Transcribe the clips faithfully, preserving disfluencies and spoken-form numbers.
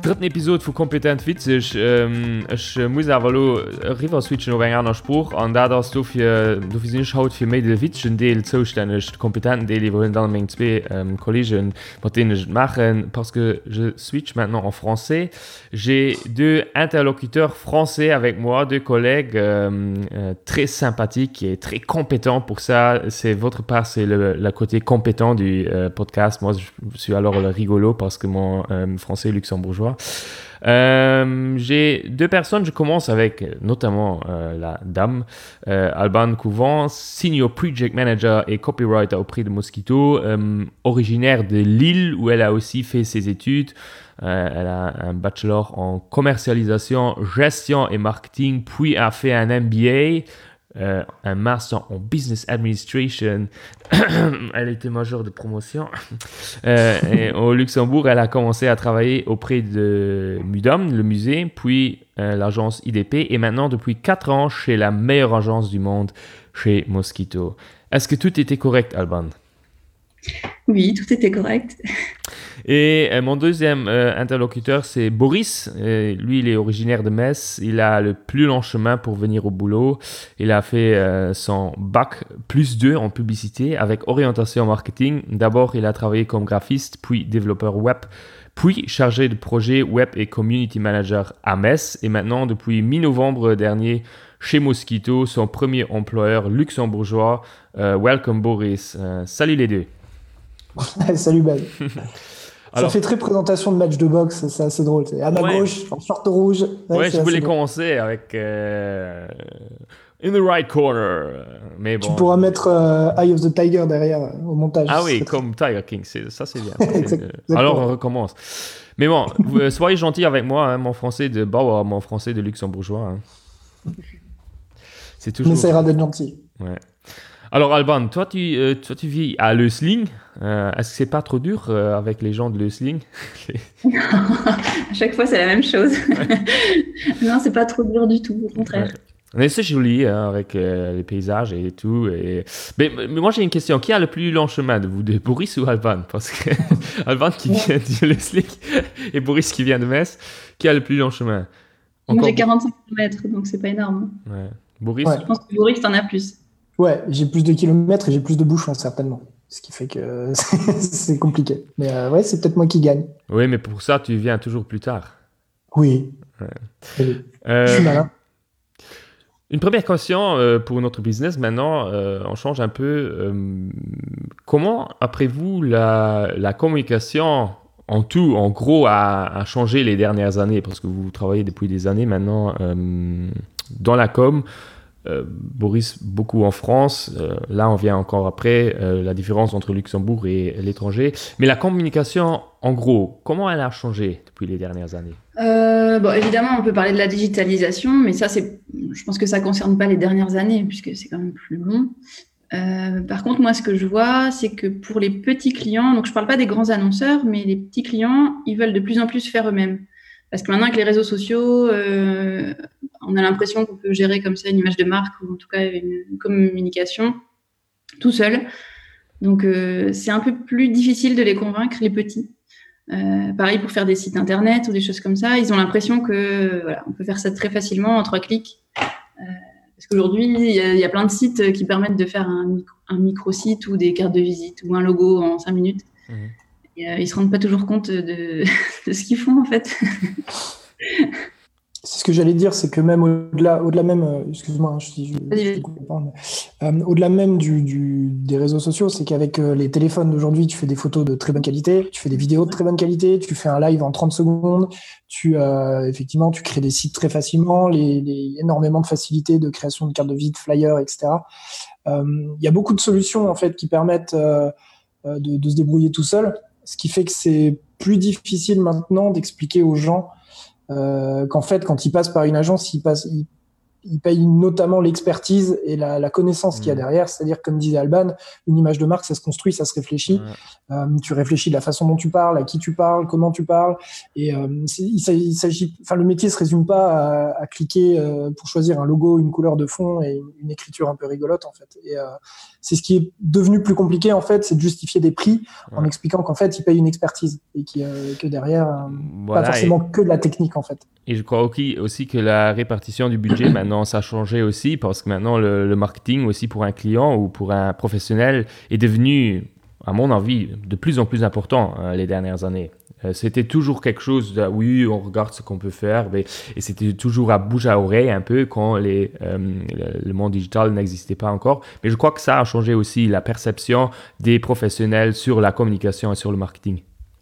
dritten Episode vu kompetent witzig ähm, ich äh, muss aber river switchen op eng einer Spruch an da dass du fir du sinn haut fir méi de witschen Deel zostännech kompetenten Deel wo dann még zwee ähm, Kollegen mat denen machen parce que je switch maintenant en français. J'ai deux interlocuteurs français avec moi, deux collègues euh, euh, très sympathiques et très compétents pour ça. C'est votre part, c'est le, le côté compétent du euh, podcast. Moi, je suis alors le rigolo parce que mon euh, français est luxembourgeois. Euh, j'ai deux personnes, je commence avec notamment euh, la dame euh, Alban Couvent, Senior Project Manager et Copywriter auprès de Mosquito, euh, originaire de Lille où elle a aussi fait ses études. Euh, elle a un bachelor en commercialisation, gestion et marketing, puis a fait un M B A, euh, un master en business administration. Elle était majeure de promotion. euh, et au Luxembourg, elle a commencé à travailler auprès de Mudom, le musée, puis euh, l'agence I D P, et maintenant depuis quatre ans chez la meilleure agence du monde, chez Mosquito. Est-ce que tout était correct, Alban? Oui, tout était correct. Et euh, mon deuxième euh, interlocuteur, c'est Boris. Euh, lui, il est originaire de Metz. Il a le plus long chemin pour venir au boulot. Il a fait euh, son bac plus deux en publicité avec orientation marketing. D'abord, il a travaillé comme graphiste, puis développeur web, puis chargé de projet web et community manager à Metz. Et maintenant, depuis mi-novembre dernier, chez Mosquito, son premier employeur luxembourgeois. Euh, welcome Boris. Euh, salut les deux. Salut Ben. Alors, ça fait très présentation de match de boxe, c'est assez drôle. C'est à ma ouais. gauche, en short rouge. Ouais, ouais je voulais commencer avec euh, In the right corner. Mais bon, tu pourras mettre euh, Eye of the Tiger derrière euh, au montage. Ah oui, comme Tiger King, c'est, ça c'est bien. C'est, euh, alors on recommence. Mais bon, vous, soyez gentils avec moi, hein, mon français de Bauer, mon français de luxembourgeois. Hein. C'est toujours. On essaiera d'être gentil. Ouais. Alors Alban, toi tu, euh, toi tu vis à Leusling. Euh, est-ce que c'est pas trop dur euh, avec les gens de Leusling? À chaque fois c'est la même chose. Ouais. Non, c'est pas trop dur du tout, au contraire. Ouais. Mais c'est joli hein, avec euh, les paysages et tout. Et... Mais, mais moi j'ai une question. Qui a le plus long chemin de vous deux, Boris ou Alban? Parce que Alban qui vient de Leusling et Boris qui vient de Metz, qui a le plus long chemin? Encore... Moi j'ai quarante-cinq kilomètres, donc c'est pas énorme. Ouais. Boris ouais. Je pense que Boris t'en as plus. Ouais, j'ai plus de kilomètres et j'ai plus de bouchons, certainement. Ce qui fait que c'est compliqué. Mais euh, ouais, c'est peut-être moi qui gagne. Oui, mais pour ça, tu viens toujours plus tard. Oui. Ouais. oui. Euh, Je suis malin. Une première question euh, pour notre business. Maintenant, euh, on change un peu. Euh, comment, après vous, la, la communication en tout, en gros, a, a changé les dernières années? Parce que vous travaillez depuis des années maintenant euh, dans la com. Euh, Boris, beaucoup en France. Euh, là, on vient encore après euh, la différence entre Luxembourg et l'étranger. Mais la communication, en gros, comment elle a changé depuis les dernières années? euh, bon, évidemment, on peut parler de la digitalisation, mais ça, c'est, je pense que ça ne concerne pas les dernières années, puisque c'est quand même plus long. Euh, par contre, moi, ce que je vois, c'est que pour les petits clients, donc je ne parle pas des grands annonceurs, mais les petits clients, ils veulent de plus en plus faire eux-mêmes. Parce que maintenant, avec les réseaux sociaux, euh, on a l'impression qu'on peut gérer comme ça une image de marque ou en tout cas une communication tout seul. Donc, euh, c'est un peu plus difficile de les convaincre, les petits. Euh, pareil pour faire des sites internet ou des choses comme ça. Ils ont l'impression que voilà, on peut faire ça très facilement en trois clics. Euh, parce qu'aujourd'hui, il y, y a plein de sites qui permettent de faire un, micro, un micro-site ou des cartes de visite ou un logo en cinq minutes. Mmh. Et, euh, ils ne se rendent pas toujours compte de, de ce qu'ils font, en fait. C'est ce que j'allais dire, c'est que même au-delà, au-delà même, euh, excuse-moi, je, je, je, je pas, mais, euh, au-delà même du, du, des réseaux sociaux, c'est qu'avec euh, les téléphones d'aujourd'hui, tu fais des photos de très bonne qualité, tu fais des vidéos de très bonne qualité, tu fais un live en trente secondes, tu, euh, effectivement, tu crées des sites très facilement, les, les, énormément de facilité de création de cartes de visite, flyers, et cetera. Il euh, y a beaucoup de solutions en fait qui permettent euh, de, de se débrouiller tout seul, ce qui fait que c'est plus difficile maintenant d'expliquer aux gens Euh, qu'en fait, quand ils passent par une agence, ils, passent, ils, il paye notamment l'expertise et la, la connaissance mmh. qu'il y a derrière. C'est-à-dire, comme disait Alban, une image de marque, ça se construit, ça se réfléchit. Ouais. Euh, tu réfléchis de la façon dont tu parles, à qui tu parles, comment tu parles. Et euh, il s'agit, il s'agit, enfin, le métier se résume pas à, à cliquer euh, pour choisir un logo, une couleur de fond et une, une écriture un peu rigolote, en fait. Et euh, c'est ce qui est devenu plus compliqué, en fait, c'est de justifier des prix ouais. en expliquant qu'en fait, ils payent une expertise et qui, euh, que derrière, euh, voilà, pas forcément et... que de la technique, en fait. Et je crois aussi que la répartition du budget, maintenant, ça a changé aussi parce que maintenant, le, le marketing aussi pour un client ou pour un professionnel est devenu, à mon avis, de plus en plus important euh, les dernières années. Euh, c'était toujours quelque chose de, oui, on regarde ce qu'on peut faire, mais, et c'était toujours à bouche à oreille un peu quand les, euh, le, le monde digital n'existait pas encore. Mais je crois que ça a changé aussi la perception des professionnels sur la communication et sur le marketing.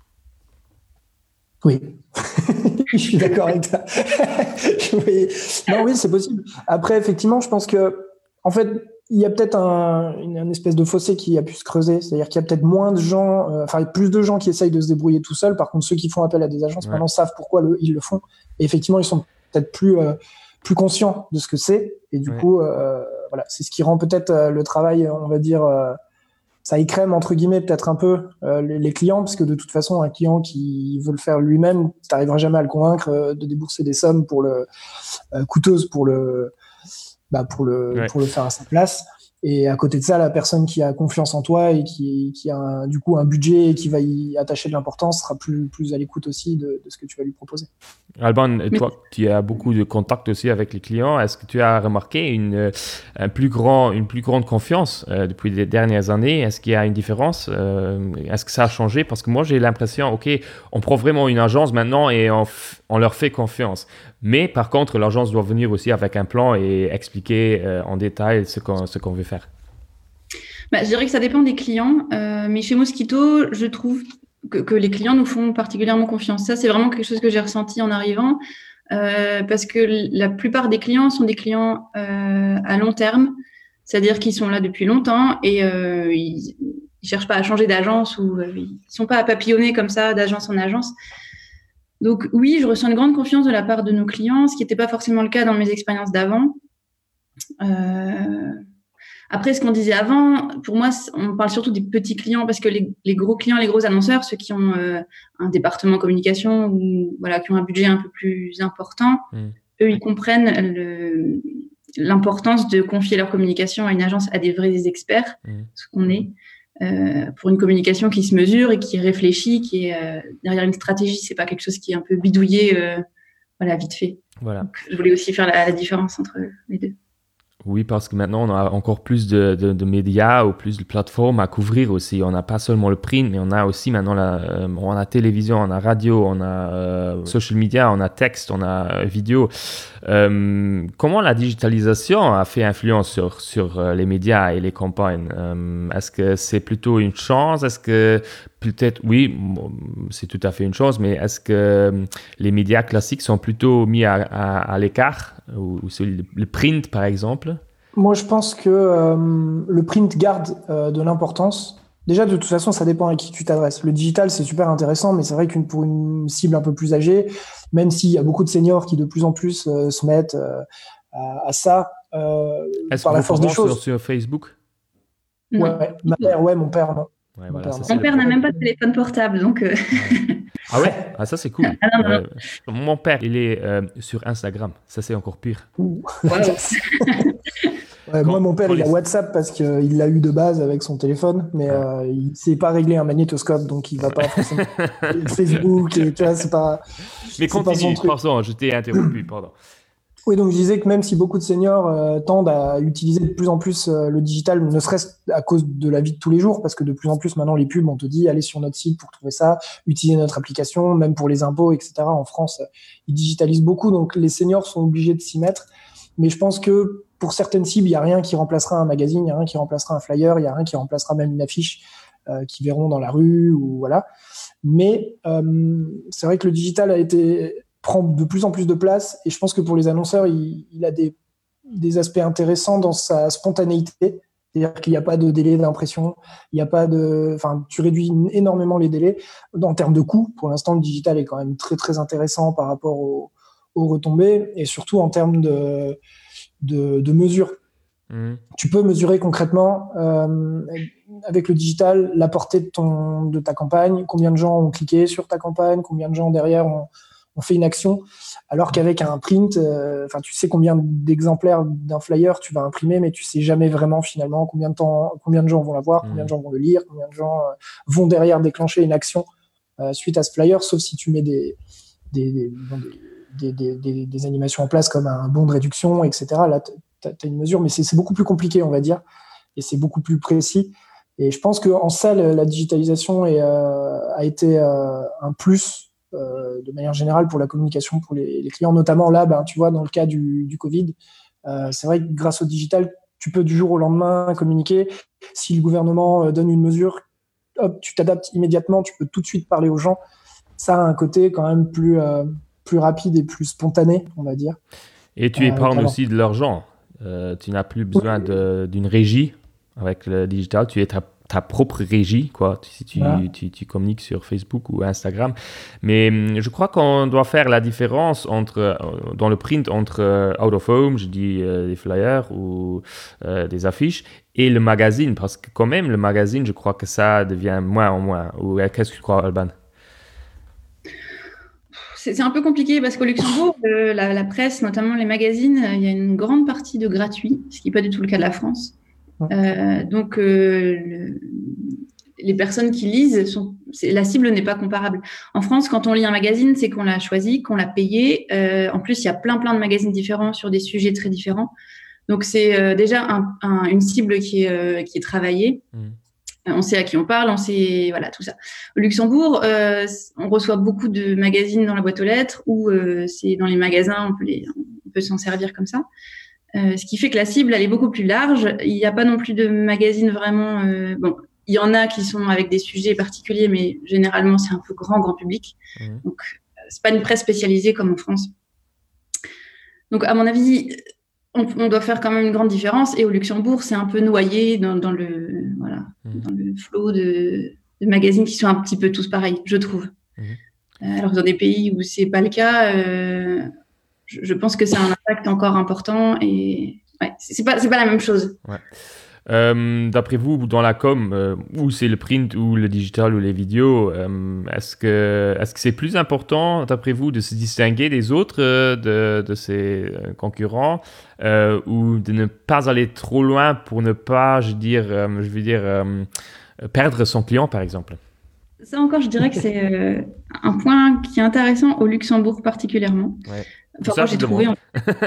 Oui, je suis d'accord avec ça. oui. Non, oui, c'est possible. Après, effectivement, je pense que, en fait, il y a peut-être un, une, une espèce de fossé qui a pu se creuser. C'est-à-dire qu'il y a peut-être moins de gens, euh, enfin, plus de gens qui essayent de se débrouiller tout seuls. Par contre, ceux qui font appel à des agences, ouais. maintenant, savent pourquoi le, ils le font. Et effectivement, ils sont peut-être plus, euh, plus conscients de ce que c'est. Et du ouais. coup, euh, voilà, c'est ce qui rend peut-être euh, le travail, on va dire, euh, ça écrème entre guillemets peut-être un peu euh, les, les clients, parce que de toute façon un client qui veut le faire lui-même, tu n'arriveras jamais à le convaincre euh, de débourser des sommes pour le euh, coûteuses pour le bah, pour le ouais. pour le faire à sa place. Et à côté de ça, la personne qui a confiance en toi et qui, qui a un, du coup un budget et qui va y attacher de l'importance sera plus, plus à l'écoute aussi de, de ce que tu vas lui proposer. Alban, toi, tu as beaucoup de contacts aussi avec les clients. Est-ce que tu as remarqué une, un plus grand, une plus grande confiance euh, depuis les dernières années? Est-ce qu'il y a une différence? euh, Est-ce que ça a changé? Parce que moi, j'ai l'impression, OK, on prend vraiment une agence maintenant et on, f- on leur fait confiance. Mais par contre, l'agence doit venir aussi avec un plan et expliquer euh, en détail ce qu'on, ce qu'on veut faire. Bah, je dirais que ça dépend des clients. Euh, mais chez Mosquito, je trouve que, que les clients nous font particulièrement confiance. Ça, c'est vraiment quelque chose que j'ai ressenti en arrivant. Euh, parce que la plupart des clients sont des clients euh, à long terme. C'est-à-dire qu'ils sont là depuis longtemps et euh, ils ne cherchent pas à changer d'agence ou euh, ils ne sont pas à papillonner comme ça d'agence en agence. Donc oui, je ressens une grande confiance de la part de nos clients, ce qui n'était pas forcément le cas dans mes expériences d'avant. Euh... Après, ce qu'on disait avant, pour moi, on parle surtout des petits clients parce que les, les gros clients, les gros annonceurs, ceux qui ont euh, un département communication ou voilà, qui ont un budget un peu plus important, mmh. eux, ils comprennent le, l'importance de confier leur communication à une agence, à des vrais experts, mmh. ce qu'on est. Euh, pour une communication qui se mesure et qui réfléchit, qui est euh, derrière une stratégie, c'est pas quelque chose qui est un peu bidouillé, euh, voilà, vite fait. Voilà. Donc, je voulais aussi faire la, la différence entre les deux. Oui, parce que maintenant, on a encore plus de, de, de médias ou plus de plateformes à couvrir aussi. On n'a pas seulement le print, mais on a aussi maintenant la, euh, on a télévision, on a radio, on a euh, social media, on a texte, on a vidéo. Euh, comment la digitalisation a fait influence sur, sur euh, les médias et les campagnes? euh, Est-ce que c'est plutôt une chance? Est-ce que peut-être, oui, c'est tout à fait une chose, mais est-ce que les médias classiques sont plutôt mis à, à, à l'écart, ou, ou le print par exemple? Moi, je pense que euh, le print garde euh, de l'importance. Déjà, de toute façon, ça dépend à qui tu t'adresses. Le digital, c'est super intéressant, mais c'est vrai qu'une pour une cible un peu plus âgée, même s'il y a beaucoup de seniors qui de plus en plus euh, se mettent euh, à, à ça, euh, est-ce par que la force des choses. Sur, sur Facebook? Ouais, ouais, ma mère, ouais, mon père, non. Ouais, mon voilà, père, mon père n'a même pas de téléphone portable, donc. Euh... Ouais. Ah ouais, ah, ça c'est cool. Ah, non, non. Euh, mon père, il est euh, sur Instagram. Ça c'est encore pire. Wow. Ouais, moi, mon père, il a WhatsApp parce qu'il l'a eu de base avec son téléphone, mais ouais. euh, il ne sait pas régler un magnétoscope, donc il ne va pas forcément Facebook, et, tu vois, c'est pas. Mais continue, pardon, je t'ai interrompu, pardon. Oui, donc je disais que même si beaucoup de seniors euh, tendent à utiliser de plus en plus euh, le digital, ne serait-ce à cause de la vie de tous les jours, parce que de plus en plus maintenant les pubs, on te dit allez sur notre site pour trouver ça, utiliser notre application, même pour les impôts, et cetera. En France, ils digitalisent beaucoup, donc les seniors sont obligés de s'y mettre. Mais je pense que pour certaines cibles, il n'y a rien qui remplacera un magazine, il n'y a rien qui remplacera un flyer, il n'y a rien qui remplacera même une affiche euh, qu'ils verront dans la rue ou voilà. Mais euh, c'est vrai que le digital a été prend de plus en plus de place et je pense que pour les annonceurs, il, il a des, des aspects intéressants dans sa spontanéité. C'est-à-dire qu'il n'y a pas de délai d'impression, il n'y a pas de, enfin, tu réduis énormément les délais. En termes de coûts, pour l'instant, le digital est quand même très, très intéressant par rapport aux, aux retombées et surtout en termes de, de, de mesure. Mmh. Tu peux mesurer concrètement euh, avec le digital la portée de, ton, de ta campagne, combien de gens ont cliqué sur ta campagne, combien de gens derrière ont, ont fait une action, alors qu'avec un print, euh, tu sais combien d'exemplaires d'un flyer tu vas imprimer, mais tu sais jamais vraiment finalement combien de temps, combien de gens vont la voir, mmh. combien de gens vont le lire, combien de gens euh, vont derrière déclencher une action euh, suite à ce flyer, sauf si tu mets des, des, des, des, des, des, des animations en place comme un bon de réduction, et cetera. Là, tu as une mesure, mais c'est, c'est beaucoup plus compliqué, on va dire, et c'est beaucoup plus précis. Et je pense qu'en ça, la digitalisation est, euh, a été euh, un plus euh, de manière générale pour la communication pour les, les clients, notamment là, ben, tu vois, dans le cas du, du Covid, euh, c'est vrai que grâce au digital, tu peux du jour au lendemain communiquer. Si le gouvernement donne une mesure, hop, tu t'adaptes immédiatement, tu peux tout de suite parler aux gens. Ça a un côté quand même plus, euh, plus rapide et plus spontané, on va dire. Et tu épargnes euh, aussi de l'argent. Euh, tu n'as plus besoin oui. de, d'une régie avec le digital. Tu es ta, ta propre régie, quoi, si tu, voilà. tu, tu communiques sur Facebook ou Instagram. Mais je crois qu'on doit faire la différence entre, dans le print entre euh, out of home, je dis euh, des flyers ou euh, des affiches, et le magazine. Parce que quand même, le magazine, je crois que ça devient moins en moins. Ou qu'est-ce que tu crois, Alban? C'est un peu compliqué parce qu'au Luxembourg, euh, la, la presse, notamment les magazines, il y a une grande partie de gratuit, ce qui n'est pas du tout le cas de la France. Euh, donc, euh, le, les personnes qui lisent, sont, la cible n'est pas comparable. En France, quand on lit un magazine, c'est qu'on l'a choisi, qu'on l'a payé. Euh, en plus, il y a plein, plein de magazines différents sur des sujets très différents. Donc, c'est euh, déjà un, un, une cible qui est, euh, qui est travaillée. Mmh. On sait à qui on parle, on sait, voilà, tout ça. Au Luxembourg, euh, on reçoit beaucoup de magazines dans la boîte aux lettres ou euh, c'est dans les magasins, on peut, les, on peut s'en servir comme ça. Euh, ce qui fait que la cible, elle est beaucoup plus large. Il n'y a pas non plus de magazines vraiment... Euh, bon, il y en a qui sont avec des sujets particuliers, mais généralement, c'est un peu grand, grand public. Mmh. Donc, c'est pas une presse spécialisée comme en France. Donc, à mon avis... On, on doit faire quand même une grande différence. Et au Luxembourg, c'est un peu noyé dans, dans le voilà, mmh. dans le flot de, de magazines qui sont un petit peu tous pareils, je trouve. Mmh. Euh, alors que dans des pays où c'est pas le cas, euh, je, je pense que c'est un impact encore important et ouais, c'est pas c'est pas la même chose. Ouais. Euh, d'après vous, dans la com, euh, où c'est le print ou le digital ou les vidéos, euh, est-ce que, est-ce que c'est plus important, d'après vous, de se distinguer des autres, euh, de, de ses concurrents, euh, ou de ne pas aller trop loin pour ne pas, je veux dire, euh, je veux dire euh, perdre son client, par exemple? Ça encore, je dirais que c'est euh, un point qui est intéressant au Luxembourg particulièrement. Ouais. Enfin, moi, j'ai trouvé... En...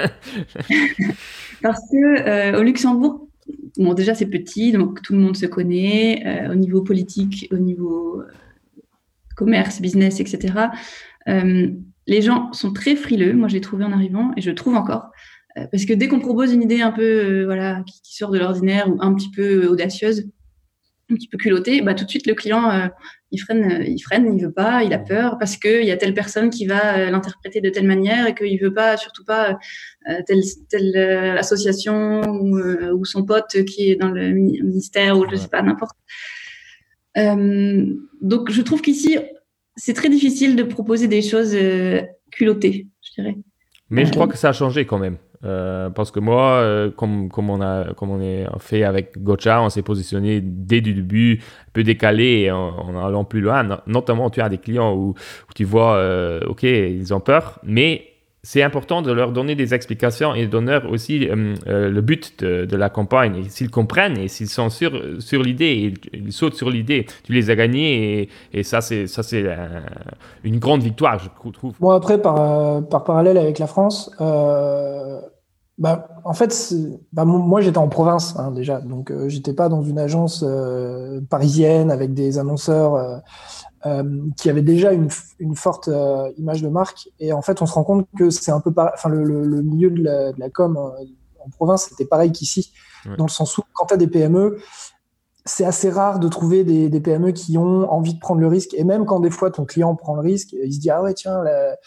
Parce que euh, au Luxembourg, bon, déjà, c'est petit, donc tout le monde se connaît euh, au niveau politique, au niveau euh, commerce, business, et cetera. Euh, les gens sont très frileux. Moi, je l'ai trouvé en arrivant et je le trouve encore. Euh, parce que dès qu'on propose une idée un peu euh, voilà, qui, qui sort de l'ordinaire ou un petit peu audacieuse, un petit peu culottée, bah, tout de suite, le client, euh, il freine, il freine, il veut pas, il a peur parce qu'il y a telle personne qui va euh, l'interpréter de telle manière et qu'il veut pas, surtout pas euh, telle, telle euh, association ou, euh, ou son pote qui est dans le ministère ou je sais pas, n'importe. Euh, donc, je trouve qu'ici, c'est très difficile de proposer des choses euh, culottées, je dirais. Mais euh, je crois que ça a changé quand même. Euh, parce que moi, euh, comme, comme, on a, comme on est fait avec Gotcha, on s'est positionné dès le début, un peu décalé en, en allant plus loin. Notamment, tu as des clients où, où tu vois, euh, OK, ils ont peur, mais c'est important de leur donner des explications et de donner aussi euh, euh, le but de, de la campagne. Et s'ils comprennent et s'ils sont sur, sur l'idée, ils, ils sautent sur l'idée, tu les as gagnés et, et ça, c'est, ça, c'est un, une grande victoire, je trouve. Bon, après, par, euh, par parallèle avec la France, euh, bah, en fait, bah, moi, j'étais en province hein, déjà, donc euh, j'étais pas dans une agence euh, parisienne avec des annonceurs euh, Euh, qui avait déjà une, une forte euh, image de marque. Et en fait, on se rend compte que c'est un peu pareil. Enfin, le, le, le milieu de la, de la com euh, en province, c'était pareil qu'ici, ouais. Dans le sens où, quand tu as des P M E, c'est assez rare de trouver des, des P M E qui ont envie de prendre le risque. Et même quand des fois ton client prend le risque, il se dit ah ouais tiens, la,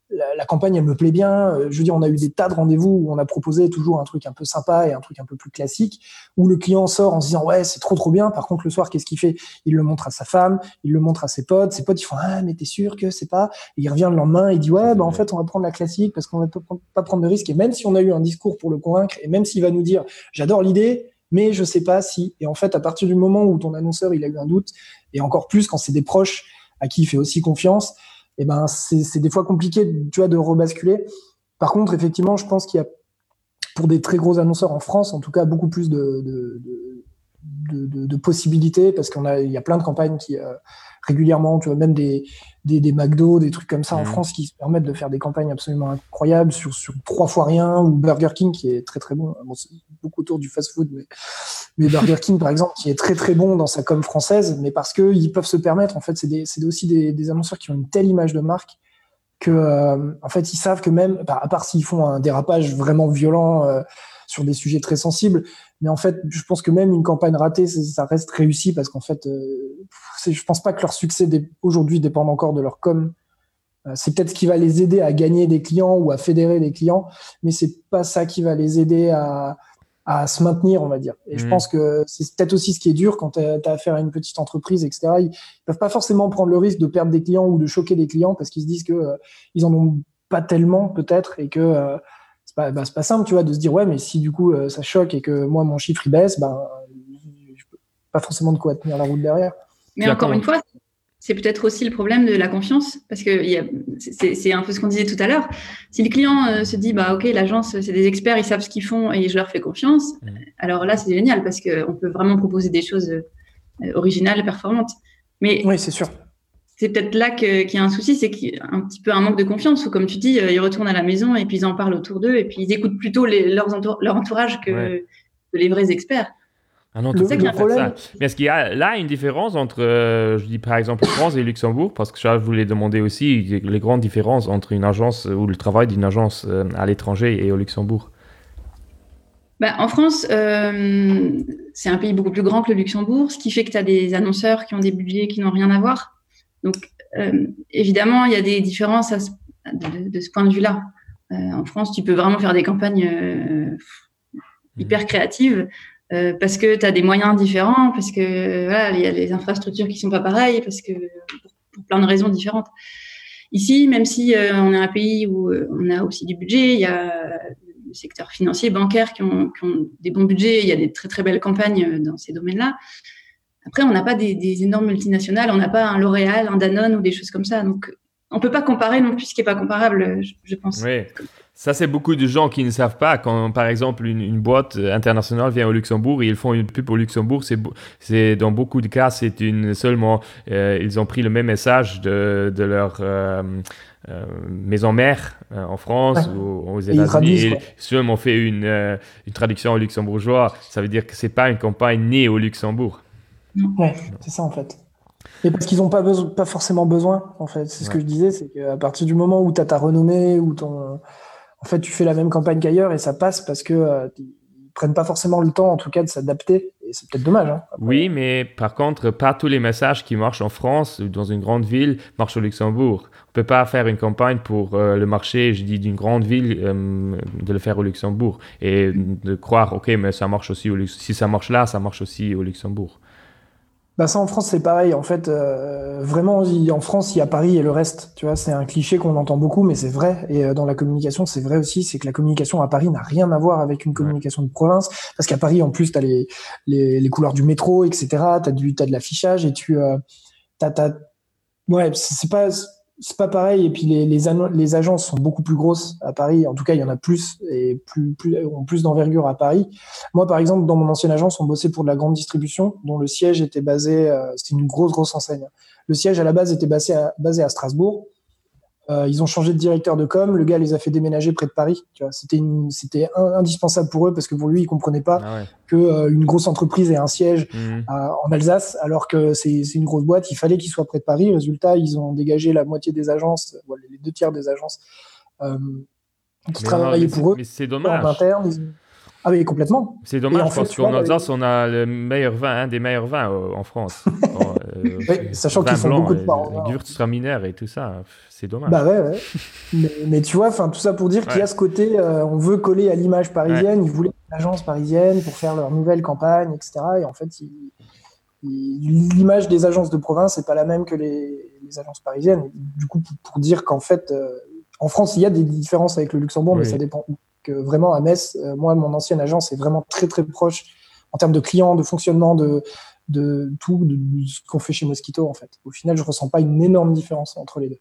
la, la campagne, elle me plaît bien. Je veux dire, on a eu des tas de rendez-vous où on a proposé toujours un truc un peu sympa et un truc un peu plus classique, où le client sort en se disant ouais, c'est trop trop bien. Par contre, le soir, qu'est-ce qu'il fait? Il le montre à sa femme, il le montre à ses potes. Ses potes, ils font ah, mais t'es sûr que c'est pas? Et il revient le lendemain, il dit ouais, bah en fait, on va prendre la classique parce qu'on va pas prendre de risques. Et même si on a eu un discours pour le convaincre, et même s'il va nous dire j'adore l'idée, mais je sais pas si. Et en fait, à partir du moment où ton annonceur il a eu un doute, et encore plus quand c'est des proches à qui il fait aussi confiance, et eh ben c'est, c'est des fois compliqué, tu vois, de rebasculer. Par contre, effectivement, je pense qu'il y a pour des très gros annonceurs en France, en tout cas, beaucoup plus de, de, de, de, de possibilités parce qu'on a, il y a plein de campagnes qui euh, régulièrement, tu vois, même des, des, des McDo, des trucs comme ça mmh. en France qui se permettent de faire des campagnes absolument incroyables sur, sur trois fois rien, ou Burger King qui est très très bon. Bon, c'est beaucoup autour du fast-food, mais, mais Burger King par exemple qui est très très bon dans sa com française, mais parce que ils peuvent se permettre. En fait, c'est, des, c'est aussi des, des annonceurs qui ont une telle image de marque que, euh, en fait, ils savent que même, bah, à part s'ils font un dérapage vraiment violent euh, sur des sujets très sensibles, mais en fait, je pense que même une campagne ratée, ça reste réussi parce qu'en fait, euh, c'est, je pense pas que leur succès dé- aujourd'hui dépende encore de leur com. Euh, c'est peut-être ce qui va les aider à gagner des clients ou à fédérer des clients, mais c'est pas ça qui va les aider à, à se maintenir, on va dire. Et mmh. je pense que c'est peut-être aussi ce qui est dur quand tu as affaire à une petite entreprise, et cetera. Ils peuvent pas forcément prendre le risque de perdre des clients ou de choquer des clients parce qu'ils se disent que euh, ils en ont pas tellement peut-être et que euh, c'est pas, bah, c'est pas simple, tu vois, de se dire ouais, mais si du coup euh, ça choque et que moi mon chiffre il baisse, ben je peux pas forcément de quoi tenir la route derrière. Mais encore une fois, c'est peut-être aussi le problème de la confiance, parce que y a, c'est, c'est un peu ce qu'on disait tout à l'heure. Si le client euh, se dit, bah ok, l'agence, c'est des experts, ils savent ce qu'ils font et je leur fais confiance, mmh. alors là, c'est génial, parce qu'on peut vraiment proposer des choses euh, originales, performantes. Mais oui, c'est sûr. C'est peut-être là que, qu'il y a un souci, c'est qu'il y a un petit peu un manque de confiance, où comme tu dis, euh, ils retournent à la maison et puis ils en parlent autour d'eux, et puis ils écoutent plutôt les, leurs entour, leur entourage que, ouais. que les vrais experts. Ah non, tout le, le problème. Ça. Mais est-ce qu'il y a là une différence entre, euh, je dis par exemple, France et Luxembourg? Parce que je voulais demander aussi les grandes différences entre une agence ou le travail d'une agence euh, à l'étranger et au Luxembourg. Bah, en France, euh, c'est un pays beaucoup plus grand que le Luxembourg, ce qui fait que tu as des annonceurs qui ont des budgets qui n'ont rien à voir. Donc, euh, évidemment, il y a des différences à ce, de, de ce point de vue-là. Euh, en France, tu peux vraiment faire des campagnes euh, hyper créatives. Euh, parce que tu as des moyens différents, parce que voilà, il y a les infrastructures qui sont pas pareilles, parce que pour, pour plein de raisons différentes. Ici, même si euh, on est un pays où euh, on a aussi du budget, il y a le secteur financier, bancaire qui ont, qui ont des bons budgets, il y a des très très belles campagnes dans ces domaines-là. Après, on n'a pas des, des énormes multinationales, on n'a pas un L'Oréal, un Danone ou des choses comme ça. Donc, on peut pas comparer non plus ce qui est pas comparable, je, je pense. Oui. Ça, c'est beaucoup de gens qui ne savent pas. Quand, par exemple, une, une boîte internationale vient au Luxembourg et ils font une pub au Luxembourg, c'est, c'est dans beaucoup de cas, c'est une seulement, euh, ils ont pris le même message de, de leur euh, euh, maison mère euh, en France ouais. ou aux États-Unis. Et seulement fait une, euh, une traduction au luxembourgeois. Ça veut dire que c'est pas une campagne née au Luxembourg. Ouais, c'est ça en fait. Et parce qu'ils n'ont pas, beso- pas forcément besoin, en fait. C'est ouais. ce que je disais, c'est qu'à partir du moment où tu as ta renommée, ou ton... en fait, tu fais la même campagne qu'ailleurs et ça passe parce que euh, ils prennent pas forcément le temps, en tout cas, de s'adapter. Et c'est peut-être dommage. Hein, oui, mais par contre, pas tous les messages qui marchent en France ou dans une grande ville marchent au Luxembourg. On peut pas faire une campagne pour euh, le marché, je dis, d'une grande ville, euh, de le faire au Luxembourg et de croire, ok, mais ça marche aussi au Luxembourg. Si ça marche là, ça marche aussi au Luxembourg. Bah ça en France c'est pareil en fait euh, vraiment il, en France il y a Paris et le reste, tu vois, c'est un cliché qu'on entend beaucoup mais c'est vrai et euh, dans la communication c'est vrai aussi, c'est que la communication à Paris n'a rien à voir avec une communication de province parce qu'à Paris en plus t'as les les, les couleurs du métro, etc., t'as du t'as de l'affichage et tu euh, t'as t'as ouais c'est, c'est pas c'est pas pareil et puis les les, anno- les agences sont beaucoup plus grosses à Paris, en tout cas il y en a plus et plus plus ont plus d'envergure à Paris. Moi par exemple dans mon ancienne agence on bossait pour de la grande distribution dont le siège était basé euh, c'était une grosse grosse enseigne. Le siège à la base était basé à basé à Strasbourg. Euh, ils ont changé de directeur de com, le gars les a fait déménager près de Paris, tu vois, c'était une c'était un, indispensable pour eux parce que pour lui il comprenait pas ah ouais. que euh, une grosse entreprise ait un siège mmh. euh, en Alsace alors que c'est c'est une grosse boîte, il fallait qu'il soit près de Paris. Résultat, ils ont dégagé la moitié des agences, voilà, les deux tiers des agences euh, qui mais travaillaient non, mais pour eux mais c'est dommage. En interne, ils... Ah oui, complètement. C'est dommage en fait, parce tu qu'en vois, Alsace, on a le meilleur vin, un des meilleurs vins euh, en France. Bon, euh, Oui, sachant vin qu'ils font blanc, beaucoup de et porc. le Gewürztraminer et tout ça, c'est dommage. Bah ouais, ouais. Mais, mais tu vois, enfin tout ça pour dire qu'il y a Ouais. ce côté, euh, on veut coller à l'image parisienne. Ils voulaient une agence parisienne pour faire leur nouvelle campagne, et cetera. Et en fait, ils- ils- l'image des agences de province n'est pas la même que les, les agences parisiennes. Et du coup, pour, pour dire qu'en fait, euh, en France, il y a des différences avec le Luxembourg, mais Oui. ça dépend. Que vraiment à Metz, euh, moi, mon ancienne agence est vraiment très très proche en termes de clients, de fonctionnement, de, de tout, de, de ce qu'on fait chez Mosquito en fait. Au final, je ressens pas une énorme différence entre les deux.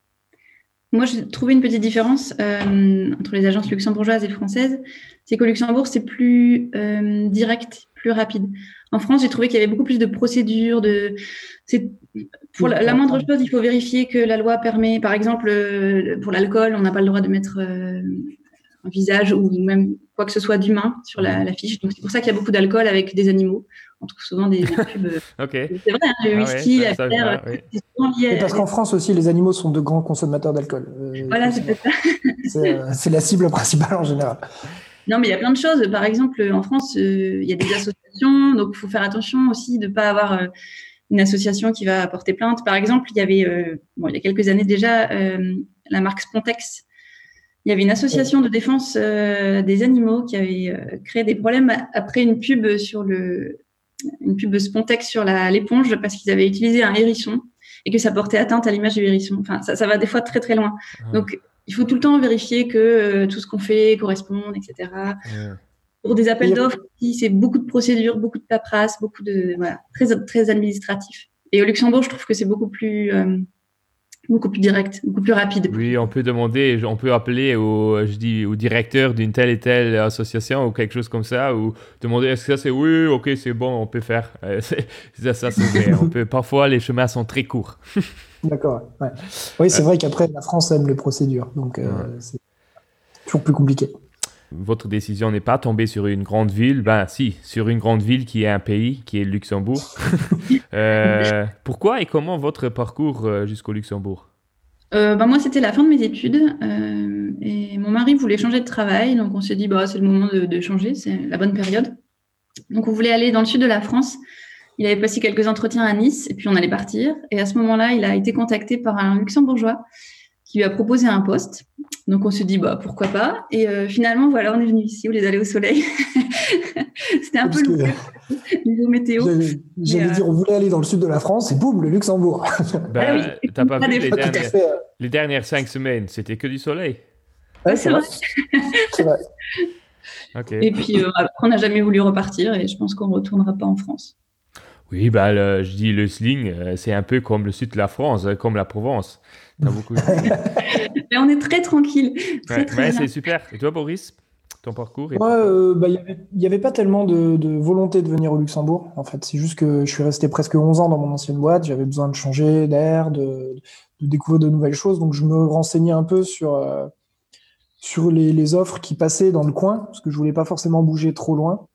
Moi, j'ai trouvé une petite différence euh, entre les agences luxembourgeoises et françaises. C'est qu'au Luxembourg, c'est plus euh, direct, plus rapide. En France, j'ai trouvé qu'il y avait beaucoup plus de procédures. De... C'est... Pour la, la moindre chose, il faut vérifier que la loi permet, par exemple, euh, pour l'alcool, on n'a pas le droit de mettre euh, un visage ou même quoi que ce soit d'humain sur la, la fiche. Donc, c'est pour ça qu'il y a beaucoup d'alcool avec des animaux. On trouve souvent des, des pubs. Ok. C'est vrai, hein, le Ah whisky, ouais, la ça, ça, bière, oui. c'est souvent lié Et à- parce qu'en France aussi, les animaux sont de grands consommateurs d'alcool. Euh, Voilà, c'est peut-être ça. c'est, euh, c'est la cible principale en général. Non, mais il y a plein de choses. Par exemple, en France, euh, il y a des associations, donc il faut faire attention aussi de ne pas avoir euh, une association qui va porter plainte. Par exemple, il y avait, euh, bon, il y a quelques années déjà, euh, la marque Spontex. Il y avait une association de défense euh, des animaux qui avait euh, créé des problèmes après une pub sur le, une pub Spontex sur la, l'éponge parce qu'ils avaient utilisé un hérisson et que ça portait atteinte à l'image du hérisson. Enfin, ça, ça va des fois très très loin. Ah. Donc, il faut tout le temps vérifier que euh, tout ce qu'on fait corresponde, et cetera. Ouais. Pour des appels Et- d'offres, aussi, c'est beaucoup de procédures, beaucoup de paperasse, beaucoup de voilà, très très administratif. Et au Luxembourg, je trouve que c'est beaucoup plus euh, beaucoup plus direct, beaucoup plus rapide. Oui, on peut demander, on peut appeler au, je dis, au directeur d'une telle et telle association ou quelque chose comme ça, ou demander est-ce que ça c'est oui, ok, c'est bon, on peut faire. Euh, c'est, ça, ça c'est vrai. On peut, parfois, les chemins sont très courts. D'accord. Ouais. Oui, c'est vrai qu'après, la France aime les procédures, donc euh, Ouais. c'est toujours plus compliqué. Votre décision n'est pas tombée sur une grande ville, ben si, sur une grande ville qui est un pays, qui est le Luxembourg. euh, pourquoi et comment votre parcours euh, jusqu'au Luxembourg? Euh, bah, moi, c'était la fin de mes études euh, et mon mari voulait changer de travail, donc on s'est dit bah c'est le moment de, de changer, c'est la bonne période. Donc on voulait aller dans le sud de la France. Il avait passé quelques entretiens à Nice et puis on allait partir. Et à ce moment-là, il a été contacté par un luxembourgeois qui lui a proposé un poste. Donc on se dit bah pourquoi pas. Et euh, finalement voilà, on est venu ici au lieu d'aller au soleil. C'était un Parce peu que- le niveau météo. J'allais, j'allais Mais, euh, dire, on voulait aller dans le sud de la France, et boum, le Luxembourg. Ben, Ah oui, t'as pas pas vu des les fois, Tout à dernières, fait. euh, les dernières cinq semaines, c'était que du soleil. ouais, c'est c'est vrai. C'est vrai. Ok. Et puis euh, après, on n'a jamais voulu repartir et je pense qu'on ne retournera pas en France. Oui, ben, le- je dis le sling, euh, c'est un peu comme le sud de la France, euh, comme la Provence. T'as beaucoup. Mais on est très tranquille, très Ouais, très ouais, bien. c'est super. Et toi, Boris, ton parcours et Moi, euh, bah, il y avait, il y avait pas tellement de, de volonté de venir au Luxembourg. En fait, c'est juste que je suis resté presque onze ans dans mon ancienne boîte. J'avais besoin de changer d'air, de, de découvrir de nouvelles choses. Donc, je me renseignais un peu sur, euh, sur les, les offres qui passaient dans le coin, parce que je voulais pas forcément bouger trop loin.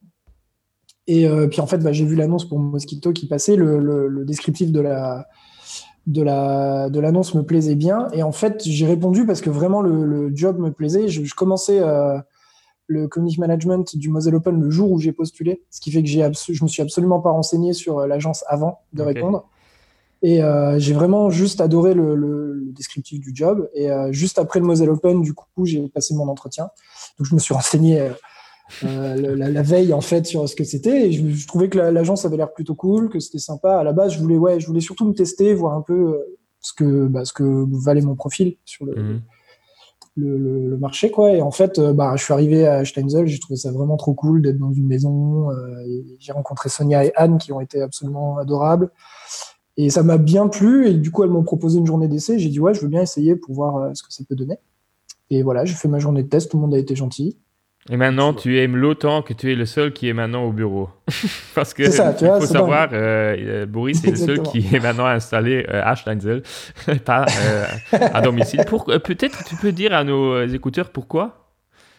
Et euh, puis, en fait, bah, j'ai vu l'annonce pour Mosquito qui passait. Le, le, le descriptif de la, de la, de l'annonce me plaisait bien. Et en fait, j'ai répondu parce que vraiment, le, le job me plaisait. Je, je commençais... Euh, le community management du Moselle Open le jour où j'ai postulé, ce qui fait que j'ai abso- je me suis absolument pas renseigné sur euh, l'agence avant de Ok. répondre. Et euh, j'ai vraiment juste adoré le, le, le descriptif du job. Et euh, juste après le Moselle Open, du coup, j'ai passé mon entretien. Donc je me suis renseigné euh, euh, le- la, la veille en fait sur ce que c'était. Et je, je trouvais que la- l'agence avait l'air plutôt cool, que c'était sympa. À la base, je voulais, ouais, je voulais surtout me tester, voir un peu euh, ce que, bah, ce que valait mon profil sur le, Mhm. le, le, le marché, quoi. Et en fait, euh, bah, je suis arrivé à Steinzel, j'ai trouvé ça vraiment trop cool d'être dans une maison. Euh, et j'ai rencontré Sonia et Anne qui ont été absolument adorables. Et ça m'a bien plu. Et du coup, elles m'ont proposé une journée d'essai. J'ai dit, ouais, je veux bien essayer pour voir euh, ce que ça peut donner. Et voilà, j'ai fait ma journée de test. Tout le monde a été gentil. Et maintenant, tu aimes l'autant que tu es le seul qui est maintenant au bureau. Parce que C'est ça, tu il vois, faut c'est savoir, euh, euh, Boris est le seul Exactement. qui est maintenant installé euh, à Steinzel, pas euh, à domicile. Pour, euh, peut-être tu peux dire à nos euh, écouteurs pourquoi?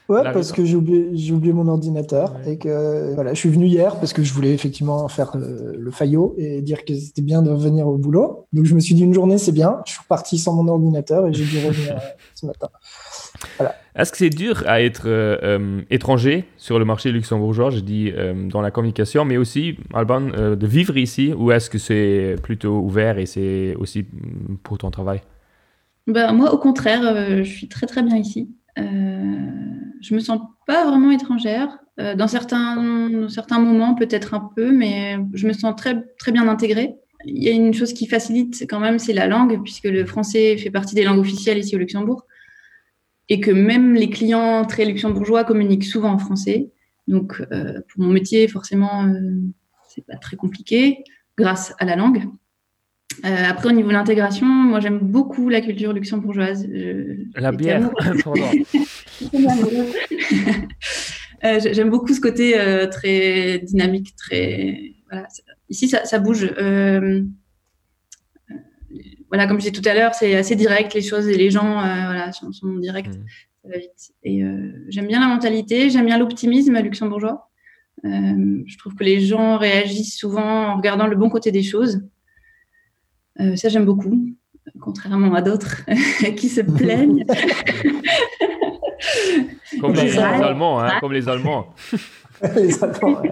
Ouais, parce que j'ai oublié, j'ai oublié mon ordinateur ouais. et que voilà, je suis venu hier parce que je voulais effectivement faire le, le faillot et dire que c'était bien de revenir au boulot. Donc je me suis dit une journée c'est bien. Je suis reparti sans mon ordinateur et j'ai dû revenir ce matin. Voilà. Est-ce que c'est dur à être euh, euh, étranger sur le marché luxembourgeois, je dis euh, dans la communication, mais aussi, Alban, euh, de vivre ici, ou est-ce que c'est plutôt ouvert et c'est aussi pour ton travail? Ben, moi, au contraire, euh, je suis très très bien ici. Euh, je me sens pas vraiment étrangère. Euh, dans certains, dans certains moments, peut-être un peu, mais je me sens très, très bien intégrée. Il y a une chose qui facilite quand même, c'est la langue, puisque le français fait partie des langues officielles ici au Luxembourg, et que même les clients très luxembourgeois communiquent souvent en français. Donc, euh, pour mon métier, forcément, euh, c'est pas très compliqué, grâce à la langue. Euh, après, au niveau de l'intégration, moi, j'aime beaucoup la culture luxembourgeoise. Je, la bière, pardon. euh, j'aime beaucoup ce côté euh, très dynamique, très... Voilà. Ici, ça, ça bouge. Euh... Voilà, comme je disais tout à l'heure, c'est assez direct, les choses, et les gens euh, voilà, sont, sont directs, mmh. Ça va vite. Et euh, j'aime bien la mentalité, j'aime bien l'optimisme luxembourgeois. Euh, je trouve que les gens réagissent souvent en regardant le bon côté des choses. Euh, ça, j'aime beaucoup, contrairement à d'autres qui se plaignent. Comme les, les Allemands, hein, comme les Allemands. Les Allemands,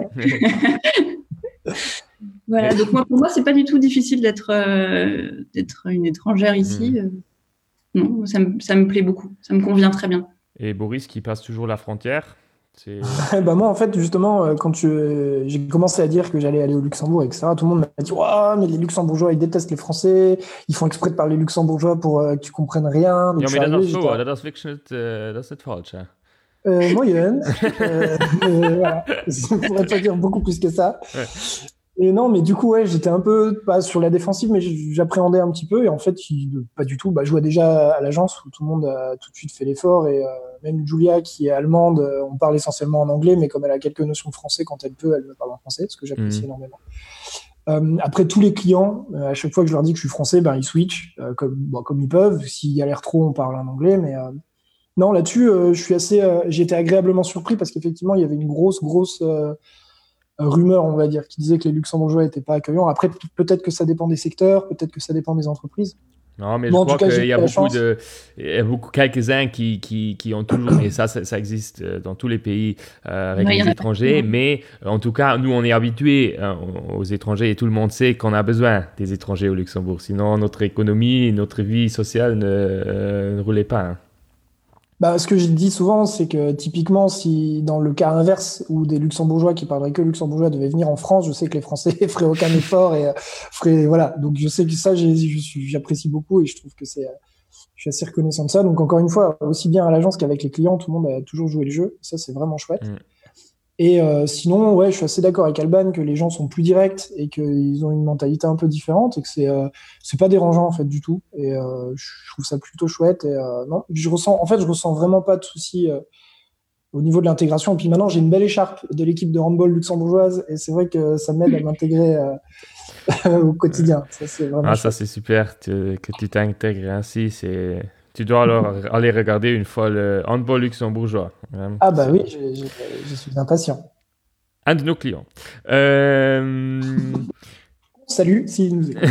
ouais. Voilà, donc moi, pour moi, c'est pas du tout difficile d'être, euh, d'être une étrangère ici. Mmh. Non, ça me, ça me plaît beaucoup, ça me convient très bien. Et Boris qui passe toujours la frontière, c'est... bah moi, en fait, justement, quand tu... j'ai commencé à dire que j'allais aller au Luxembourg, et cetera, tout le monde m'a dit oh, mais les Luxembourgeois, ils détestent les Français, ils font exprès de parler luxembourgeois pour euh, que tu comprennes rien. Donc ja, mais das ist so, das ist wirklich nicht, äh, das ist nicht falsch. Ja. Euh, moyenne. euh, euh, voilà. Je ne pourrais pas dire beaucoup plus que ça. Ouais. Et non, mais du coup, ouais, j'étais un peu pas sur la défensive, mais j'appréhendais un petit peu. Et en fait, il, pas du tout. Bah, je vois déjà à l'agence où tout le monde a tout de suite fait l'effort. Et euh, même Julia, qui est allemande, on parle essentiellement en anglais, mais comme elle a quelques notions de français, quand elle peut, elle me parle en français, ce que j'apprécie mmh. énormément. Euh, après, tous les clients, euh, à chaque fois que je leur dis que je suis français, ben, ils switchent euh, comme, bon, comme ils peuvent. S'il y a l'air trop, on parle en anglais. Mais euh, non, là-dessus, euh, je suis assez, euh, j'ai été agréablement surpris parce qu'effectivement, il y avait une grosse, grosse... Euh, rumeur, on va dire, qui disait que les Luxembourgeois n'étaient pas accueillants. Après, peut-être que ça dépend des secteurs, peut-être que ça dépend des entreprises. Non, mais bon, je crois qu'il y a beaucoup de, il y a beaucoup, quelques-uns qui, qui, qui ont toujours, et ça, ça, ça existe dans tous les pays euh, avec oui, les étrangers, mais en tout cas, nous, on est habitués hein, aux étrangers et tout le monde sait qu'on a besoin des étrangers au Luxembourg. Sinon, notre économie, notre vie sociale ne, euh, ne roulait pas. Hein. Bah, ce que je dis souvent, c'est que typiquement, si dans le cas inverse où des Luxembourgeois qui parleraient que luxembourgeois devaient venir en France, je sais que les Français feraient aucun effort et euh, feraient voilà. Donc je sais que ça, j'ai, j'apprécie beaucoup et je trouve que c'est, euh, je suis assez reconnaissant de ça. Donc encore une fois, aussi bien à l'agence qu'avec les clients, tout le monde a toujours joué le jeu. Ça, c'est vraiment chouette. Mmh. Et euh, sinon, ouais, je suis assez d'accord avec Alban que les gens sont plus directs et qu'ils ont une mentalité un peu différente et que c'est euh, c'est pas dérangeant en fait du tout. Et euh, je trouve ça plutôt chouette. Et euh, non, je ressens, en fait, je ressens vraiment pas de soucis euh, au niveau de l'intégration. Et puis maintenant, j'ai une belle écharpe de l'équipe de handball luxembourgeoise et c'est vrai que ça m'aide à m'intégrer euh, au quotidien. Ça, c'est vraiment ah, ça c'est super que, que tu t'intègres ainsi. C'est Tu dois alors aller regarder une fois le handball luxembourgeois. Ah bah oui, je, je, je suis impatient. Un de nos clients. Euh... Salut, s'il nous écoute.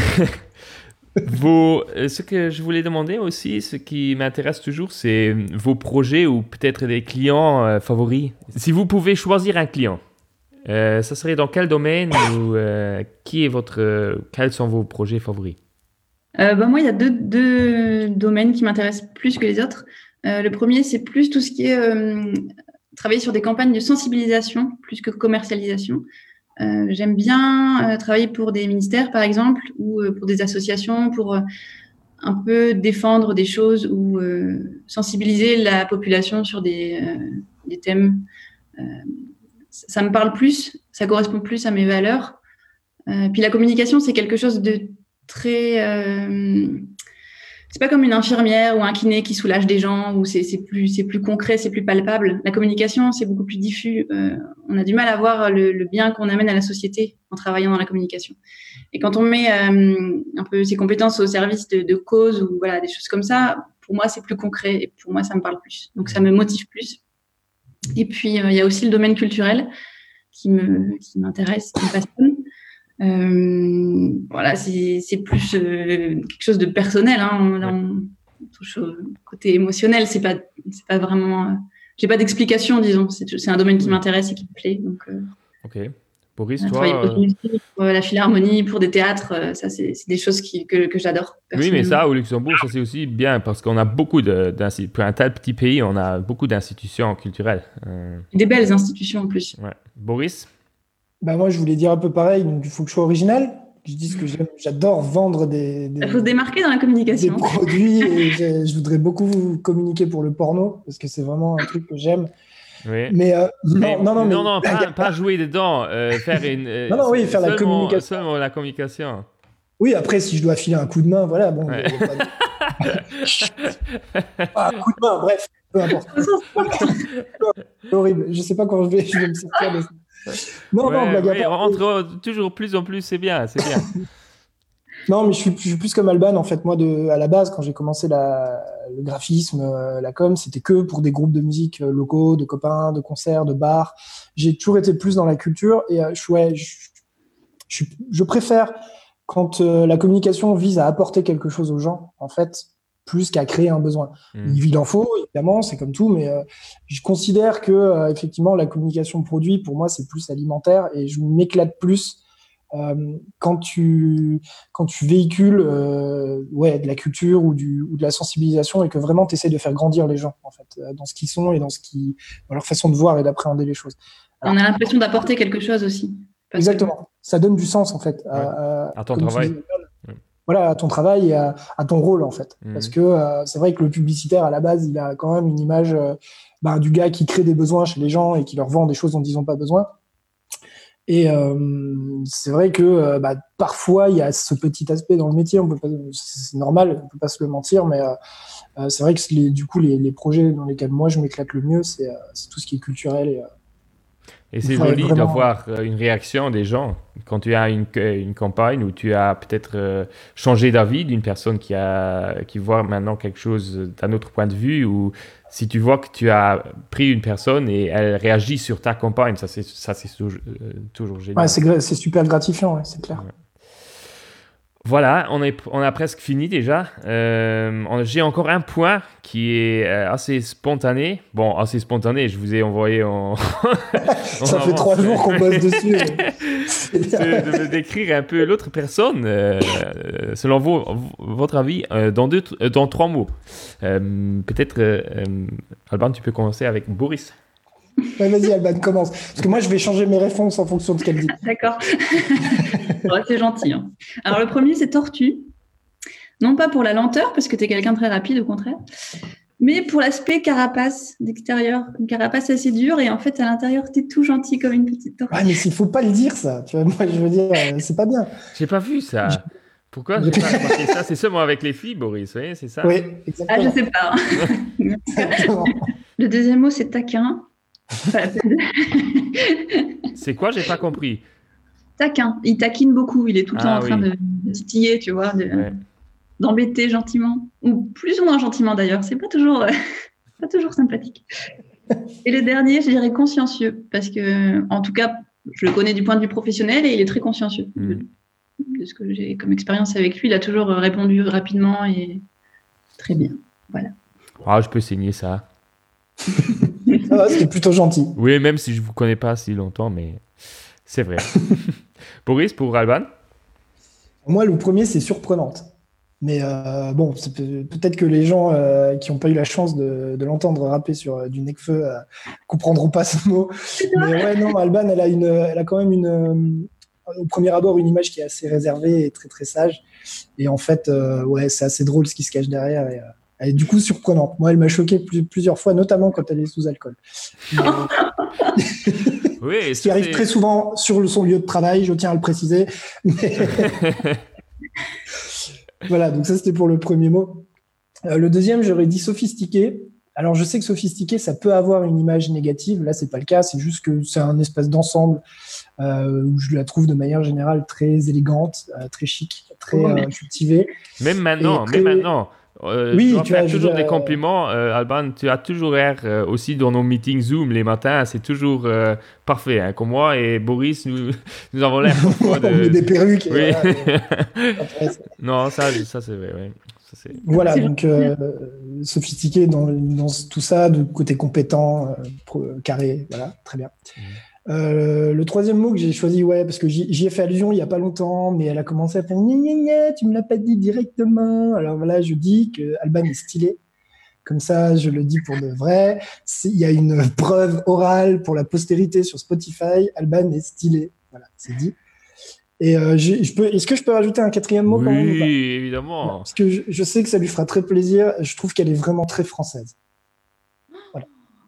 Vos, ce que je voulais demander aussi, ce qui m'intéresse toujours, c'est vos projets ou peut-être des clients euh, favoris. Si vous pouvez choisir un client, euh, ça serait dans quel domaine ou euh, qui est votre, euh, quels sont vos projets favoris? Euh, bah moi, il y a deux, deux domaines qui m'intéressent plus que les autres. Euh, le premier, c'est plus tout ce qui est euh, travailler sur des campagnes de sensibilisation plus que commercialisation. Euh, j'aime bien euh, travailler pour des ministères, par exemple, ou euh, pour des associations, pour euh, un peu défendre des choses ou euh, sensibiliser la population sur des, euh, des thèmes. Euh, ça me parle plus, ça correspond plus à mes valeurs. Euh, puis la communication, c'est quelque chose de très euh, c'est pas comme une infirmière ou un kiné qui soulage des gens où c'est, c'est plus c'est plus concret, c'est plus palpable. La communication, c'est beaucoup plus diffus. Euh, on a du mal à voir le, le bien qu'on amène à la société en travaillant dans la communication. Et quand on met euh, un peu ses compétences au service de, de causes ou voilà des choses comme ça, pour moi c'est plus concret et pour moi ça me parle plus. Donc ça me motive plus. Et puis, euh, il y a aussi le domaine culturel qui, me, qui m'intéresse, qui me passionne. Euh, voilà, c'est, c'est plus euh, quelque chose de personnel. Hein. Là, on touche au côté émotionnel. C'est pas, c'est pas vraiment. Euh, j'ai pas d'explication, disons. C'est, c'est un domaine qui m'intéresse et qui me plaît. Donc, euh, ok. Boris, on a toi travaillé pour, euh... la musique, pour la philharmonie, pour des théâtres. Euh, ça, c'est, c'est des choses qui, que, que j'adore. Oui, mais ça, au Luxembourg, ça c'est aussi bien parce qu'on a beaucoup de, d'institutions. Pour un tel petit pays, on a beaucoup d'institutions culturelles. Euh... Des belles institutions en plus. Ouais. Boris? Bah moi, je voulais dire un peu pareil. Donc, il faut que je sois original. Je dis ce que j'aime. J'adore vendre des. des il faut se démarquer dans la communication. Des produits. Et je, je voudrais beaucoup communiquer pour le porno parce que c'est vraiment un truc que j'aime. Oui. Mais euh, non, mais, non, non, mais non, non, pas, pas jouer dedans. Euh, faire une. Euh, non, non, oui, faire seulement, la communication. Seulement la communication. Oui, après, si je dois filer un coup de main, voilà, bon. Ouais. Pas de... ah, un coup de main, bref, peu importe. C'est horrible. Je sais pas quand je vais, je vais me sortir de ça. Non, ouais, non, blague ouais, à part. entre toujours plus en plus, c'est bien, c'est bien. Non, mais je suis, je suis plus comme Alban, en fait. Moi, de, à la base, quand j'ai commencé la, le graphisme, la com, c'était que pour des groupes de musique locaux, de copains, de concerts, de bars. J'ai toujours été plus dans la culture et euh, je, ouais, je, je, je préfère quand euh, la communication vise à apporter quelque chose aux gens, en fait, plus qu'à créer un besoin. Mmh. Il en faut, évidemment, c'est comme tout, mais euh, je considère que euh, effectivement, la communication produit, pour moi, c'est plus alimentaire et je m'éclate plus euh, quand tu quand tu véhicules euh, ouais, de la culture ou, du, ou de la sensibilisation et que vraiment tu essaies de faire grandir les gens, en fait, dans ce qu'ils sont et dans, ce qui, dans leur façon de voir et d'appréhender les choses. Alors, on a l'impression d'apporter quelque chose aussi. Exactement. Que... Ça donne du sens, en fait, ouais. à, à ton travail. Dis, voilà, à ton travail et à, à ton rôle, en fait. Mmh. Parce que euh, c'est vrai que le publicitaire, à la base, il a quand même une image euh, bah, du gars qui crée des besoins chez les gens et qui leur vend des choses dont ils n'ont pas besoin. Et euh, c'est vrai que euh, bah, parfois, il y a ce petit aspect dans le métier, on peut pas, c'est normal, on ne peut pas se le mentir, mais euh, c'est vrai que les, du coup, les, les projets dans lesquels moi, je m'éclate le mieux, c'est, c'est tout ce qui est culturel et... Et c'est joli vraiment... d'avoir une réaction des gens quand tu as une, une campagne où tu as peut-être euh, changé d'avis d'une personne qui, a, qui voit maintenant quelque chose d'un autre point de vue, ou si tu vois que tu as pris une personne et elle réagit sur ta campagne, ça c'est, ça, c'est toujours, euh, toujours génial. Ouais, c'est, c'est super gratifiant, ouais, c'est clair. Ouais. Voilà, on, est, on a presque fini déjà. Euh, on, j'ai encore un point qui est euh, assez spontané. Bon, assez spontané, je vous ai envoyé en... Ça fait trois jours qu'on bosse dessus. C'est de me décrire un peu l'autre personne, euh, selon vos, votre avis, euh, dans, deux, dans trois mots. Euh, peut-être, euh, Alban, tu peux commencer avec Boris. Ouais, vas-y, Alban, commence. Parce que moi, je vais changer mes réponses en fonction de ce qu'elle dit. D'accord. Ouais, c'est gentil. Hein. Alors, le premier, c'est tortue. Non pas pour la lenteur, parce que tu es quelqu'un de très rapide, au contraire, mais pour l'aspect carapace d'extérieur. Une carapace assez dure, et en fait, à l'intérieur, tu es tout gentil comme une petite tortue. Ouais, mais il ne faut pas le dire, ça. Tu vois, moi, je veux dire, c'est pas bien. J'ai pas vu ça. Je... Pourquoi j'ai pas remarqué ça? C'est seulement avec les filles, Boris, oui, c'est ça? Oui, exactement. Ah, je sais pas. Exactement. Le deuxième mot, c'est taquin. C'est quoi? J'ai pas compris. Taquin. Il taquine beaucoup. Il est tout le ah, temps en train oui. de, de titiller, tu vois, de, ouais. d'embêter gentiment. Ou plus ou moins gentiment d'ailleurs. C'est pas toujours, euh, pas toujours sympathique. Et le dernier, je dirais consciencieux. Parce que, en tout cas, je le connais du point de vue professionnel et il est très consciencieux. Mm. De, de ce que j'ai comme expérience avec lui, il a toujours répondu rapidement et très bien. Voilà. Ah, je peux signer ça. Ah, c'est plutôt gentil. Oui, même si je ne vous connais pas si longtemps, mais c'est vrai. Boris, pour Alban? Moi, le premier, c'est surprenante. Mais euh, bon, c'est peut- peut-être que les gens euh, qui n'ont pas eu la chance de, de l'entendre rapper sur euh, du Necfeu euh, comprendront pas ce mot. Mais ouais, non, Alban, elle a, une, elle a quand même une, euh, au premier abord une image qui est assez réservée et très très sage. Et en fait, euh, ouais, c'est assez drôle ce qui se cache derrière. Et, euh, elle est du coup surprenante. Moi, elle m'a choqué plus, plusieurs fois, notamment quand elle est sous alcool. Mais, oui, ce qui arrive c'est... très souvent sur le, son lieu de travail, je tiens à le préciser. Mais... Voilà, donc ça c'était pour le premier mot. Euh, le deuxième, j'aurais dit sophistiqué. Alors je sais que sophistiqué, ça peut avoir une image négative. Là, c'est pas le cas. C'est juste que c'est un espèce d'ensemble euh, où je la trouve de manière générale très élégante, euh, très chic, très euh, cultivée. Même maintenant, très... même maintenant. Euh, oui, tu tu as vois, toujours je... des compliments, euh, Alban. Tu as toujours l'air euh, aussi dans nos meetings Zoom les matins, c'est toujours euh, parfait. Hein. Comme moi et Boris, nous, nous avons l'air parfois de. On met des perruques. Et oui. voilà, et... Après, non, ça, ça c'est vrai. Ouais. Ça, c'est... Voilà, c'est donc euh, sophistiqué dans, dans tout ça, de côté compétent, euh, pro, carré, voilà, très bien. Mmh. Euh, le troisième mot que j'ai choisi, ouais, parce que j'y, j'y ai fait allusion il n'y a pas longtemps, mais elle a commencé à faire gna gna gna, tu me l'as pas dit directement. Alors voilà, je dis que Alban est stylé. Comme ça, je le dis pour de vrai. Il y a une preuve orale pour la postérité sur Spotify. Alban est stylé. Voilà, c'est dit. Et euh, je, je peux, est-ce que je peux rajouter un quatrième mot oui, quand même ou pas ? Évidemment. Voilà, parce que je, je sais que ça lui fera très plaisir. Je trouve qu'elle est vraiment très française. Voilà.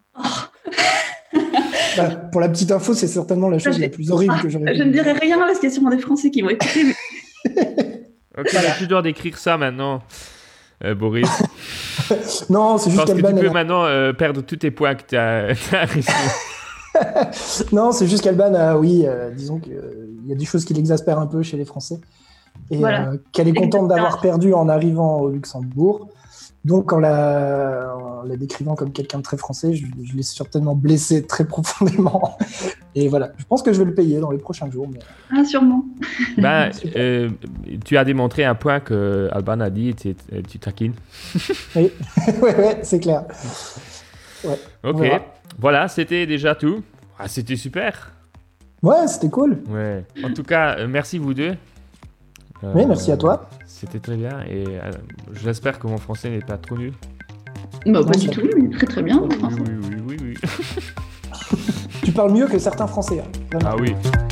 Bah, pour la petite info, c'est certainement la chose ah, la plus horrible ah, que j'aurais Je ne dirai rien parce qu'il y a sûrement des Français qui vont écouter. Mais... ok, voilà. Tu dois décrire ça maintenant, euh, Boris. Non, c'est juste qu'Alban. Parce que tu peux a... maintenant euh, perdre tous tes points que tu as réussi. Non, c'est juste qu'Alban a, oui, euh, disons qu'il euh, y a des choses qui l'exaspèrent un peu chez les Français. Et voilà. euh, qu'elle est contente d'avoir perdu en arrivant au Luxembourg. Donc, en la, en la décrivant comme quelqu'un de très français, je, je l'ai certainement blessé très profondément. Et voilà, je pense que je vais le payer dans les prochains jours. Mais... Ah, sûrement. Ben, euh, tu as démontré un point que Alban a dit, tu, tu taquines. Oui, ouais, ouais, c'est clair. Ouais, ok, voilà, c'était déjà tout. Ah, c'était super. Ouais, c'était cool. Ouais. En tout cas, merci vous deux. Euh, oui, merci à toi. C'était très bien et euh, j'espère que mon français n'est pas trop nul. Bah, pas du tout, mais très très bien. Oui, oui, oui, oui, oui. Tu parles mieux que certains Français. Hein. Ah oui.